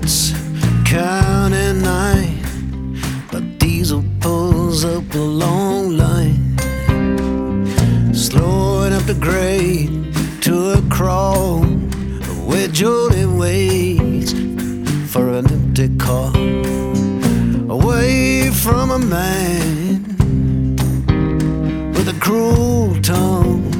it's counting night, but diesel pulls up a long line, slowing up the grade to a crawl, where Jody waits for an empty car, away from a man with a cruel tongue